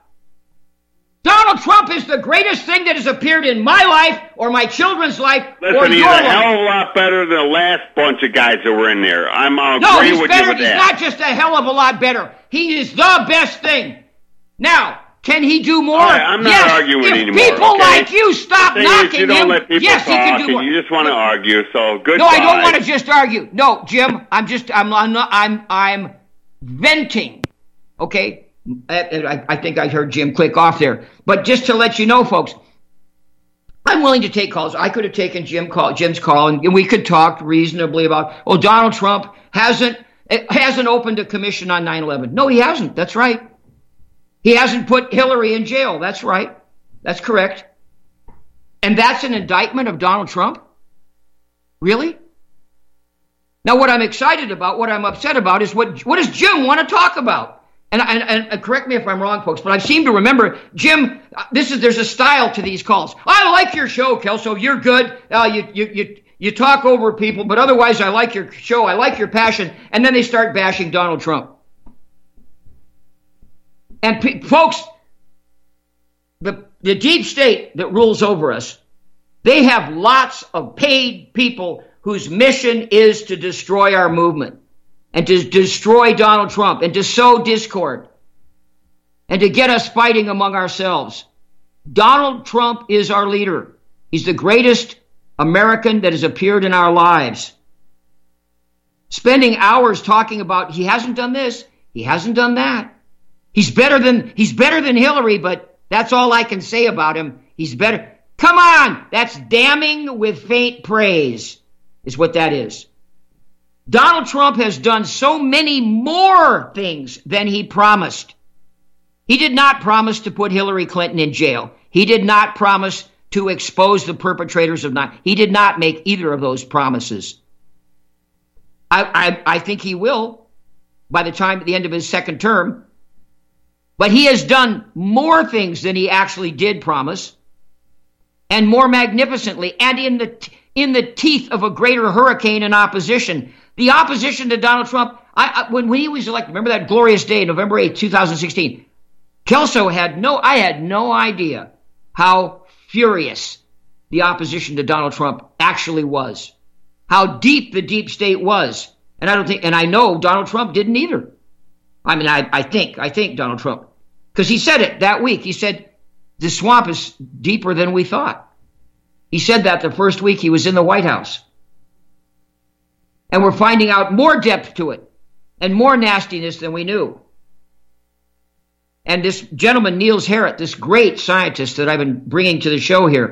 Donald Trump is the greatest thing that has appeared in my life or my children's life
Listen,
or
he's
your
a
life.
hell of a lot better than the last bunch of guys that were in there. I'm uh,
No,
agreeing
he's
with
better.
you with
He's
that.
not just a hell of a lot better. He is the best thing. Now, can he do more?
All right, I'm not
yes.
arguing
if
anymore.
people
okay?
like you stop
The thing is,
knocking
you don't
him,
let people
yes, he
talk,
can do
and
more.
you just want to argue. So goodbye.
No, I don't want to just argue. No, Jim, I'm just I'm I'm not, I'm, I'm venting. Okay, I, I think I heard Jim click off there. But just to let you know, folks, I'm willing to take calls. I could have taken Jim call, Jim's call, and we could talk reasonably about. Oh, Donald Trump hasn't hasn't opened a commission on nine eleven. No, he hasn't. That's right. He hasn't put Hillary in jail. That's right. That's correct. And that's an indictment of Donald Trump? Really? Now, what I'm excited about, what I'm upset about is what, what does Jim want to talk about? And, and, and correct me if I'm wrong, folks, but I seem to remember, Jim, this is, there's a style to these calls. I like your show, Kelso. You're good. Uh, you, you, you, you talk over people, but otherwise I like your show. I like your passion. And then they start bashing Donald Trump. And pe- folks, the, the deep state that rules over us, they have lots of paid people whose mission is to destroy our movement and to destroy Donald Trump and to sow discord and to get us fighting among ourselves. Donald Trump is our leader. He's the greatest American that has appeared in our lives. Spending hours talking about he hasn't done this, he hasn't done that. He's better than he's better than Hillary, but that's all I can say about him. He's better. Come on, that's damning with faint praise, is what that is. Donald Trump has done so many more things than he promised. He did not promise to put Hillary Clinton in jail. He did not promise to expose the perpetrators of nine. He did not make either of those promises. I, I, I think he will by the time at the end of his second term. But he has done more things than he actually did promise, and more magnificently, and in the in the teeth of a greater hurricane in opposition. The opposition to Donald Trump, I, I, when, when he was elected, remember that glorious day, November eighth, twenty sixteen, Kelso had no, I had no idea how furious the opposition to Donald Trump actually was, how deep the deep state was. And I don't think, and I know Donald Trump didn't either. I mean, I, I think, I think Donald Trump, because he said it that week. He said, the swamp is deeper than we thought. He said that the first week he was in the White House. And we're finding out more depth to it. and more nastiness than we knew. And this gentleman, Niels Harrit, this great scientist that I've been bringing to the show here,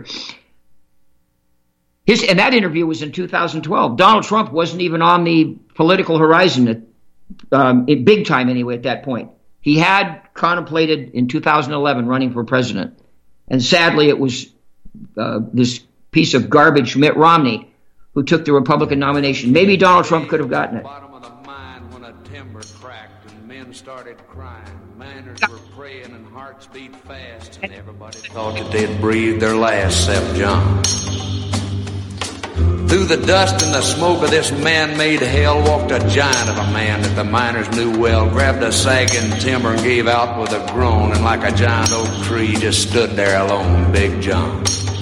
his, and that interview was in two thousand twelve. Donald Trump wasn't even on the political horizon, at, um, big time anyway, at that point. He had contemplated in two thousand eleven running for president. And sadly, it was uh, this piece of garbage, Mitt Romney, who took the Republican nomination. Maybe Donald Trump could have gotten it.
Bottom of the mine when a timber cracked and men started crying. Miners were praying and hearts beat fast, and everybody thought that they'd breathed their last, except John. Through the dust and the smoke of this man-made hell walked a giant of a man that the miners knew well, grabbed a sagging timber and gave out with a groan, and like a giant oak tree just stood there alone, Big John.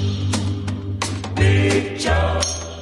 Big John.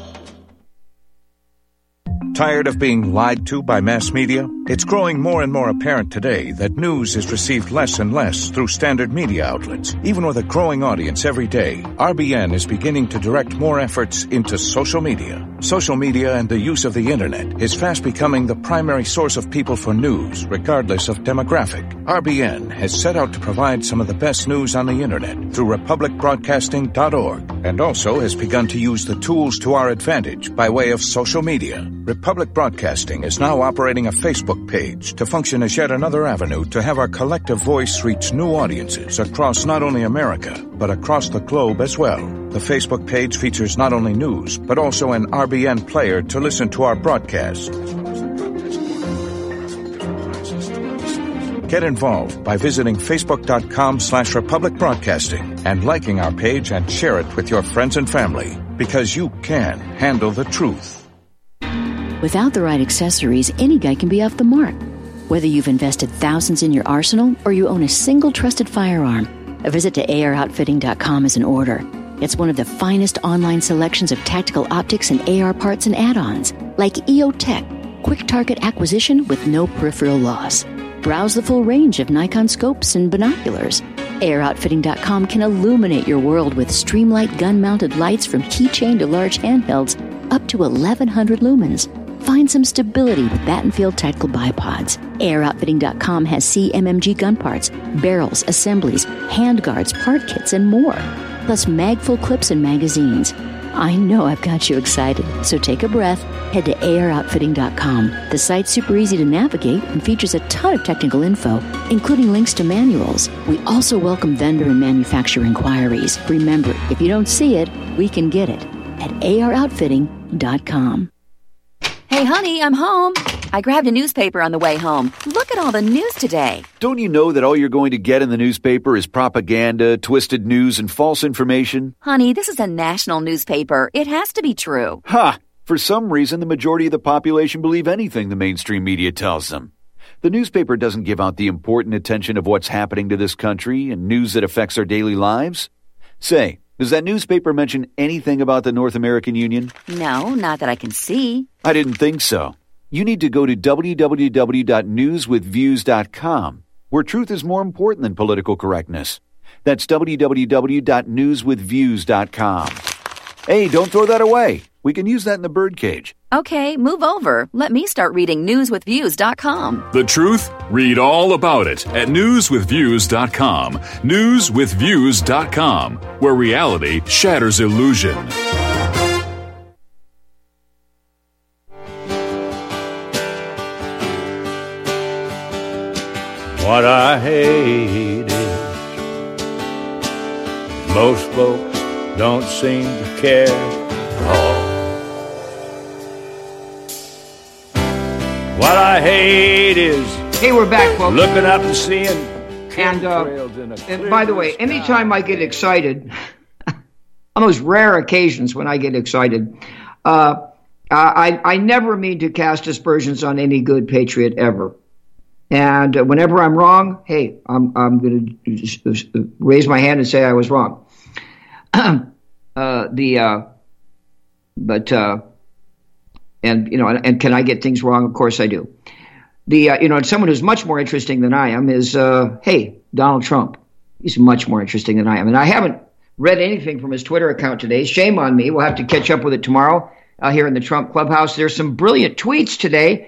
Tired of being lied to by mass media? It's growing more and more apparent today that news is received less and less through standard media outlets. Even with a growing audience every day, R B N is beginning to direct more efforts into social media. Social media and the use of the internet is fast becoming the primary source of people for news, regardless of demographic. R B N has set out to provide some of the best news on the internet through republic broadcasting dot org, and also has begun to use the tools to our advantage by way of social media. Republic Broadcasting is now operating a Facebook page to function as yet another avenue to have our collective voice reach new audiences across not only America, but across the globe as well. The Facebook page features not only news, but also an R B N player to listen to our broadcasts. Get involved by visiting facebook.com slash Republic Broadcasting and liking our page and share it with your friends and family, because you can handle the truth.
Without the right accessories, any guy can be off the mark. Whether you've invested thousands in your arsenal or you own a single trusted firearm, a visit to A R outfitting dot com is in order. It's one of the finest online selections of tactical optics and A R parts and add-ons, like E O Tech, quick target acquisition with no peripheral loss. Browse the full range of Nikon scopes and binoculars. A R outfitting dot com can illuminate your world with Streamlight gun-mounted lights from keychain to large handhelds up to eleven hundred lumens. Find some stability with Battenfield Tactical Bipods. A R outfitting dot com has C M M G gun parts, barrels, assemblies, handguards, part kits, and more. Plus mag-full clips and magazines. I know I've got you excited, so take a breath. Head to A R outfitting dot com. The site's super easy to navigate and features a ton of technical info, including links to manuals. We also welcome vendor and manufacturer inquiries. Remember, if you don't see it, we can get it at A R outfitting dot com.
Hey, honey, I'm home. I grabbed a newspaper on the way home. Look at all the news today.
Don't you know that all you're going to get in the newspaper is propaganda, twisted news, and false information?
Honey, this is a national newspaper. It has to be true.
Ha! For some reason, the majority of the population believe anything the mainstream media tells them. The newspaper doesn't give out the important attention of what's happening to this country and news that affects our daily lives. Say, does that newspaper mention anything about the North American Union?
No, not that I can see.
I didn't think so. You need to go to w w w dot news with views dot com, where truth is more important than political correctness. That's w w w dot news with views dot com. Hey, don't throw that away. We can use that in the birdcage.
Okay, move over. Let me start reading news with views dot com.
The truth? Read all about it at news with views dot com. news with views dot com, where reality shatters illusion.
What I hate is most folks don't seem to care at all. What I hate is
hey, we're back, folks.
Looking up and seeing.
And, uh, and by the way, anytime I get excited, on those rare occasions when I get excited, uh, I, I never mean to cast aspersions on any good patriot ever. And uh, whenever I'm wrong, hey, I'm I'm going to raise my hand and say I was wrong. uh, the uh, but uh, and you know, and, and can I get things wrong? Of course I do. The uh, you know, someone who's much more interesting than I am is uh, hey, Donald Trump. He's much more interesting than I am, and I haven't read anything from his Twitter account today. Shame on me. We'll have to catch up with it tomorrow uh, here in the Trump Clubhouse. There's some brilliant tweets today.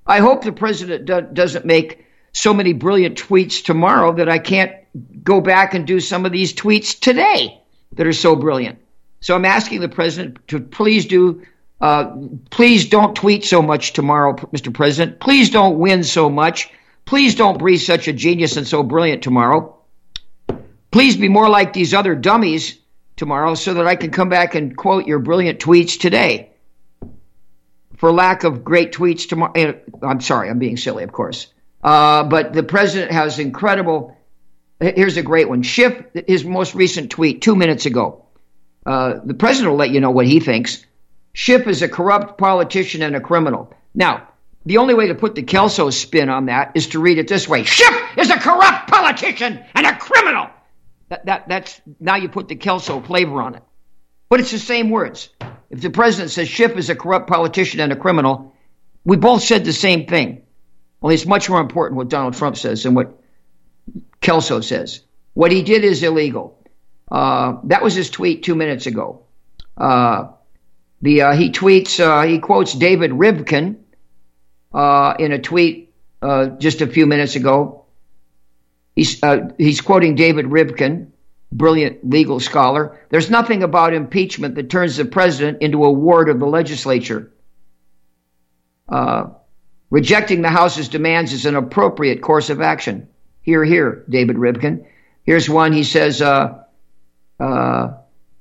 I hope the president do- doesn't make so many brilliant tweets tomorrow that I can't go back and do some of these tweets today that are so brilliant. So I'm asking the president to please do, uh, please don't tweet so much tomorrow, Mister President. Please don't win so much. Please don't be such a genius and so brilliant tomorrow. Please be more like these other dummies tomorrow so that I can come back and quote your brilliant tweets today. For lack of great tweets tomorrow, I'm sorry, I'm being silly, of course. Uh, but the president has incredible, here's a great one. Schiff, his most recent tweet two minutes ago. Uh, the president will let you know what he thinks. Schiff is a corrupt politician and a criminal. Now, the only way to put the Kelso spin on that is to read it this way. Schiff is a corrupt politician and a criminal. That, that, that's, now you put the Kelso flavor on it. But it's the same words. If the president says Schiff is a corrupt politician and a criminal, we both said the same thing. Only it's much more important what Donald Trump says than what Kelso says. What he did is illegal. Uh, that was his tweet two minutes ago. Uh, the uh, he tweets, uh, he quotes David Rivkin uh, in a tweet uh, just a few minutes ago. He's uh, he's quoting David Rivkin, brilliant legal scholar. There's nothing about impeachment that turns the president into a ward of the legislature. Uh, rejecting the House's demands is an appropriate course of action. Hear, hear, David Rivkin. Here's one. He says, uh, uh,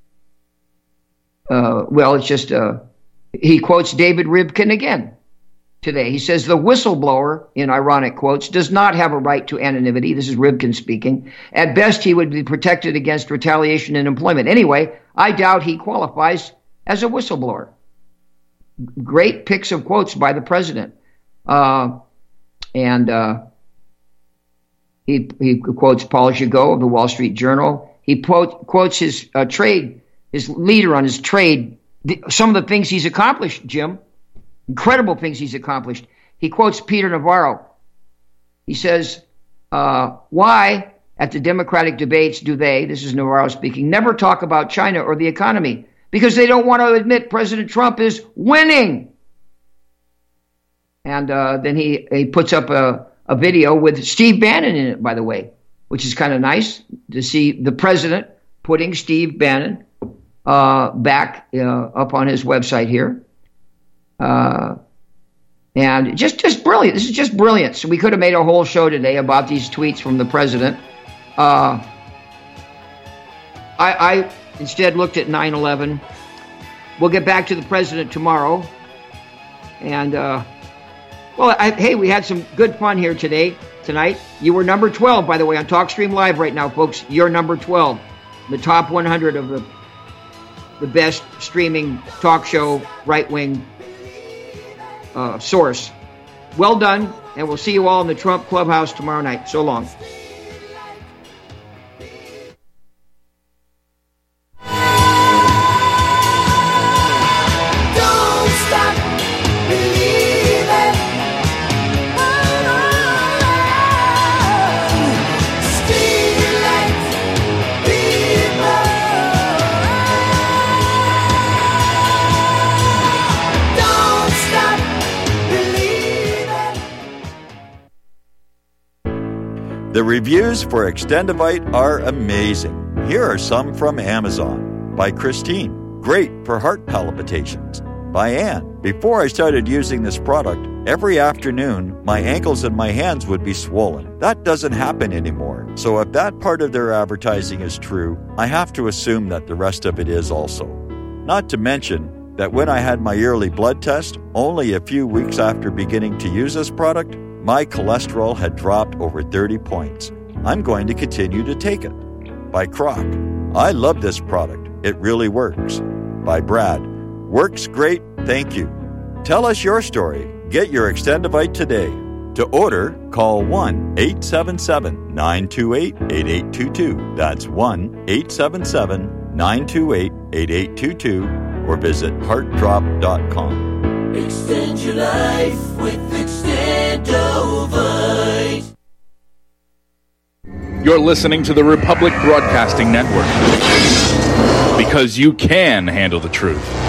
uh, well, it's just, uh, he quotes David Rivkin again today. He says, the whistleblower, in ironic quotes, does not have a right to anonymity. This is Rivkin speaking. At best, he would be protected against retaliation in employment. Anyway, I doubt he qualifies as a whistleblower. Great picks of quotes by the president. Uh, and uh, he, he quotes Paul Gigot of the Wall Street Journal. He quote, quotes his uh, trade, his leader on his trade, the, some of the things he's accomplished, Jim. Incredible things he's accomplished. He quotes Peter Navarro. He says, uh, why at the Democratic debates do they, this is Navarro speaking, never talk about China or the economy? Because they don't want to admit President Trump is winning. And uh, then he, he puts up a, a video with Steve Bannon in it, by the way, which is kind of nice to see the president putting Steve Bannon uh, back uh, up on his website here. Uh, and just, just brilliant. This is just brilliant. So we could have made a whole show today about these tweets from the president. Uh, I, I instead looked at nine eleven. We'll get back to the president tomorrow. And, uh, well, I, hey, we had some good fun here today, tonight. You were number twelve, by the way, on TalkStream Live right now, folks. You're number twelve. The top one hundred of the, the best streaming talk show, right-wing Uh, source. Well done, and we'll see you all in the Trump Clubhouse tomorrow night. So long.
Don't stop believing. Still like people. Don't stop.
The reviews for Extendivite are amazing. Here are some from Amazon. By Christine, great for heart palpitations. By Anne, before I started using this product, every afternoon my ankles and my hands would be swollen. That doesn't happen anymore. So if that part of their advertising is true, I have to assume that the rest of it is also. Not to mention that when I had my yearly blood test, only a few weeks after beginning to use this product, my cholesterol had dropped over thirty points. I'm going to continue to take it. By Croc, I love this product. It really works. By Brad, works great, thank you. Tell us your story. Get your Extendivite today. To order, call one eight seven seven, nine two eight, eight eight two two. That's one eight seven seven, nine two eight, eight eight two two or visit heart drop dot com.
Extend your life with Extendovite.
You're listening to the Republic Broadcasting Network because you can handle the truth.